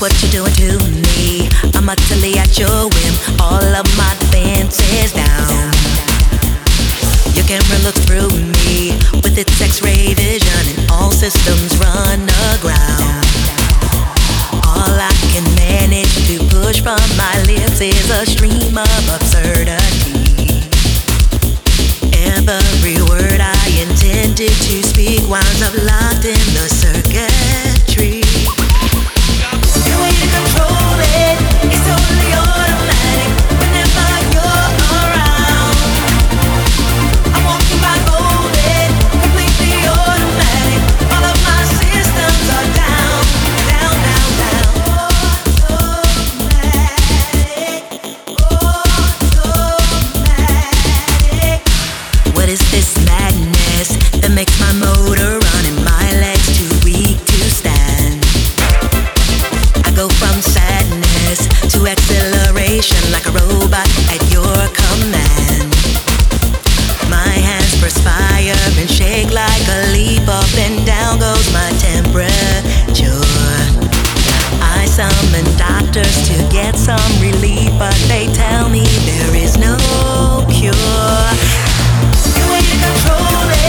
what you're doing to me. I'm utterly at your whim, all of my defenses down. Your camera looks through me with its X-ray vision, and all systems run aground. All I can manage to push from my lips is a stream of absurdity. Every word I intended to speak winds up locked in the circuitry. The way to control it is totally automatic. Whenever you're around, I'm walking by golden, completely automatic. All of my systems are down, down, down, down. Automatic. What is this madness that makes my motor run and my legs too weak to stand? I go from sadness to acceleration like a robot at your command. My hands perspire and shake like a leaf. Up and down goes my temperature. I summon doctors to get some relief, but they tell me there is no cure. The way you control it